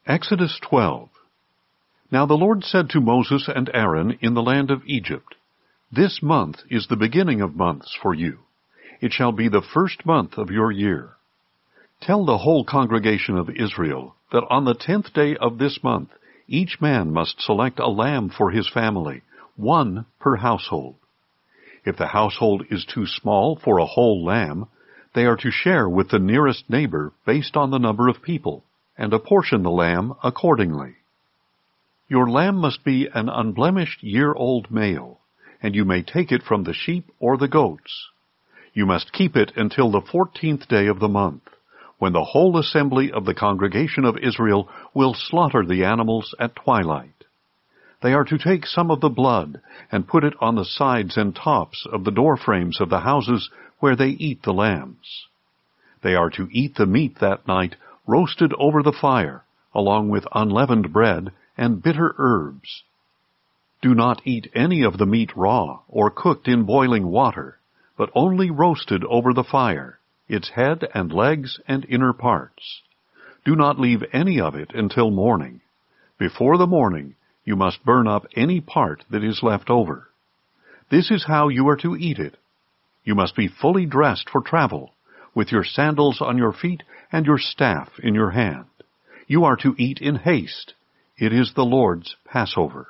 Exodus 12. Now the Lord said to Moses and Aaron in the land of Egypt, This month is the beginning of months for you. It shall be the first month of your year. Tell the whole congregation of Israel that on the 10th day of this month each man must select a lamb for his family, one per household. If the household is too small for a whole lamb, they are to share with the nearest neighbor based on the number of people, and apportion the lamb accordingly. Your lamb must be an unblemished year-old male, and you may take it from the sheep or the goats. You must keep it until the 14th day of the month, when the whole assembly of the congregation of Israel will slaughter the animals at twilight. They are to take some of the blood and put it on the sides and tops of the door frames of the houses where they eat the lambs. They are to eat the meat that night roasted over the fire, along with unleavened bread and bitter herbs. Do not eat any of the meat raw or cooked in boiling water, but only roasted over the fire, its head and legs and inner parts. Do not leave any of it until morning. Before the morning, you must burn up any part that is left over. This is how you are to eat it. You must be fully dressed for travel, with your sandals on your feet and your staff in your hand. You are to eat in haste. It is the Lord's Passover.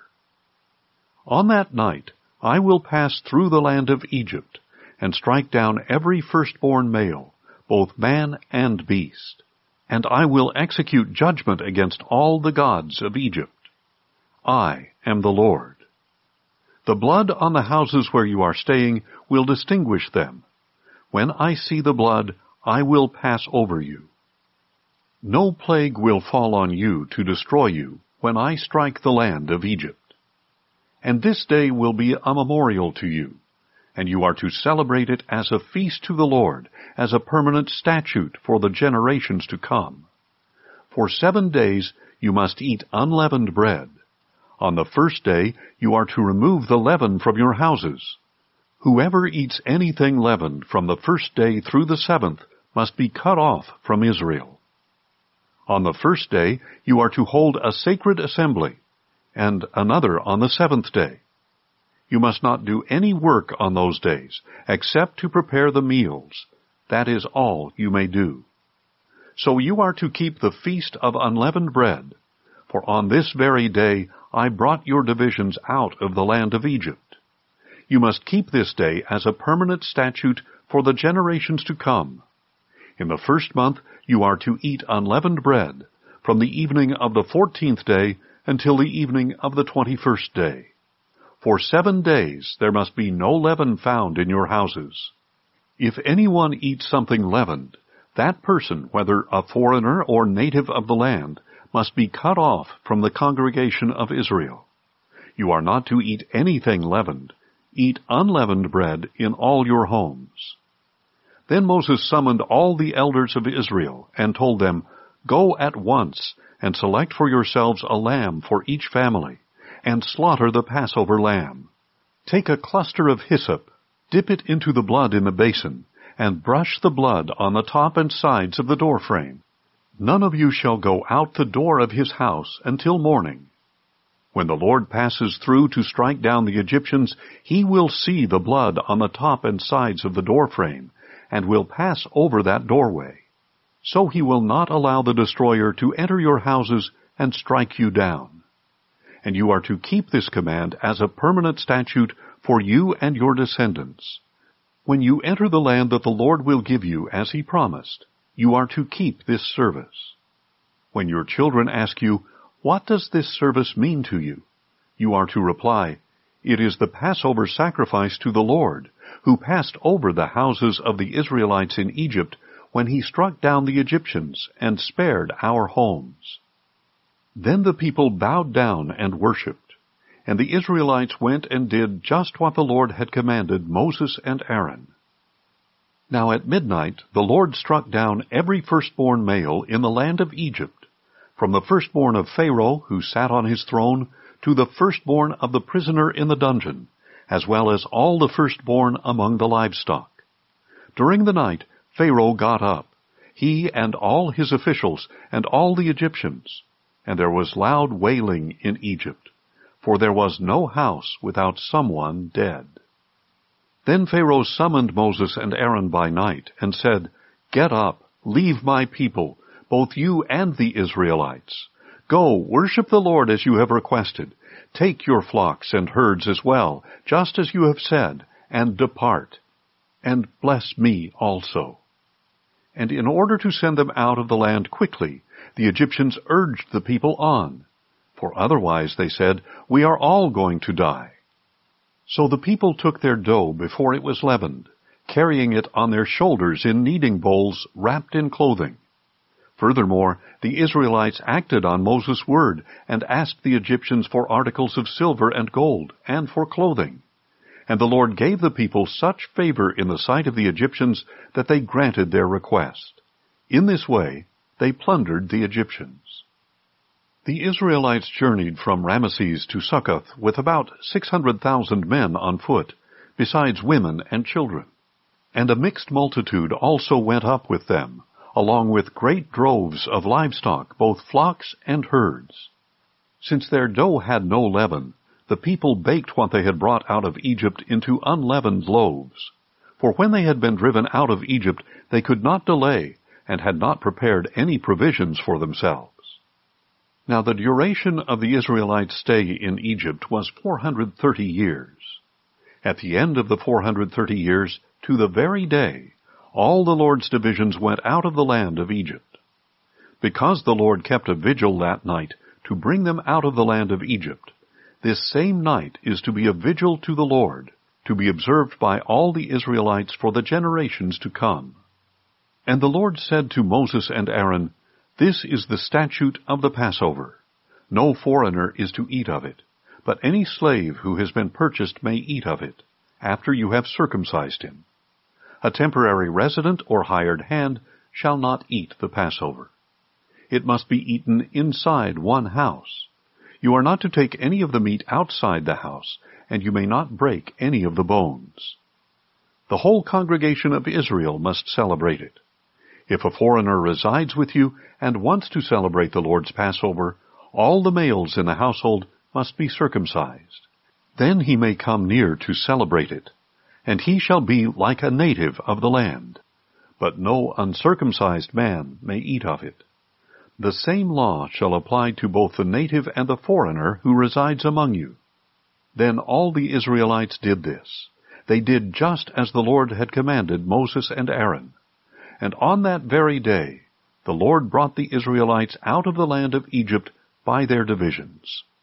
On that night I will pass through the land of Egypt, and strike down every firstborn male, both man and beast. And I will execute judgment against all the gods of Egypt. I am the Lord. The blood on the houses where you are staying will distinguish them. When I see the blood, I will pass over you. No plague will fall on you to destroy you when I strike the land of Egypt. And this day will be a memorial to you, and you are to celebrate it as a feast to the Lord, as a permanent statute for the generations to come. For 7 days you must eat unleavened bread. On the first day you are to remove the leaven from your houses. Whoever eats anything leavened from the first day through the 7th must be cut off from Israel. On the first day you are to hold a sacred assembly, and another on the 7th day. You must not do any work on those days, except to prepare the meals. That is all you may do. So you are to keep the feast of unleavened bread, for on this very day I brought your divisions out of the land of Egypt. You must keep this day as a permanent statute for the generations to come. In the first month you are to eat unleavened bread, from the evening of the 14th day until the evening of the 21st day. For 7 days there must be no leaven found in your houses. If anyone eats something leavened, that person, whether a foreigner or native of the land, must be cut off from the congregation of Israel. You are not to eat anything leavened. Eat unleavened bread in all your homes. Then Moses summoned all the elders of Israel and told them, Go at once and select for yourselves a lamb for each family, and slaughter the Passover lamb. Take a cluster of hyssop, dip it into the blood in the basin, and brush the blood on the top and sides of the doorframe. None of you shall go out the door of his house until morning. When the Lord passes through to strike down the Egyptians, he will see the blood on the top and sides of the doorframe, and will pass over that doorway. So he will not allow the destroyer to enter your houses and strike you down. And you are to keep this command as a permanent statute for you and your descendants. When you enter the land that the Lord will give you as he promised, you are to keep this service. When your children ask you, What does this service mean to you? You are to reply, It is the Passover sacrifice to the Lord, who passed over the houses of the Israelites in Egypt when he struck down the Egyptians and spared our homes. Then the people bowed down and worshipped, and the Israelites went and did just what the Lord had commanded Moses and Aaron. Now at midnight the Lord struck down every firstborn male in the land of Egypt, from the firstborn of Pharaoh who sat on his throne to the firstborn of the prisoner in the dungeon, as well as all the firstborn among the livestock. During the night Pharaoh got up, he and all his officials and all the Egyptians, and there was loud wailing in Egypt, for there was no house without someone dead. Then Pharaoh summoned Moses and Aaron by night, and said, "Get up, leave my people, both you and the Israelites. Go, worship the Lord as you have requested. Take your flocks and herds as well, just as you have said, and depart. And bless me also." And in order to send them out of the land quickly, the Egyptians urged the people on. For otherwise, they said, "We are all going to die." So the people took their dough before it was leavened, carrying it on their shoulders in kneading bowls wrapped in clothing. Furthermore, the Israelites acted on Moses' word and asked the Egyptians for articles of silver and gold, and for clothing. And the Lord gave the people such favor in the sight of the Egyptians that they granted their request. In this way, they plundered the Egyptians. The Israelites journeyed from Ramesses to Succoth with about 600,000 men on foot, besides women and children. And a mixed multitude also went up with them, along with great droves of livestock, both flocks and herds. Since their dough had no leaven, the people baked what they had brought out of Egypt into unleavened loaves. For when they had been driven out of Egypt, they could not delay, and had not prepared any provisions for themselves. Now the duration of the Israelites' stay in Egypt was 430 years. At the end of the 430 years, to the very day, all the Lord's divisions went out of the land of Egypt. Because the Lord kept a vigil that night to bring them out of the land of Egypt, this same night is to be a vigil to the Lord, to be observed by all the Israelites for the generations to come. And the Lord said to Moses and Aaron, "This is the statute of the Passover. No foreigner is to eat of it, but any slave who has been purchased may eat of it, after you have circumcised him. A temporary resident or hired hand shall not eat the Passover. It must be eaten inside one house. You are not to take any of the meat outside the house, and you may not break any of the bones. The whole congregation of Israel must celebrate it. If a foreigner resides with you and wants to celebrate the Lord's Passover, all the males in the household must be circumcised. Then he may come near to celebrate it, and he shall be like a native of the land. But no uncircumcised man may eat of it. The same law shall apply to both the native and the foreigner who resides among you." Then all the Israelites did this. They did just as the Lord had commanded Moses and Aaron. And on that very day, the Lord brought the Israelites out of the land of Egypt by their divisions.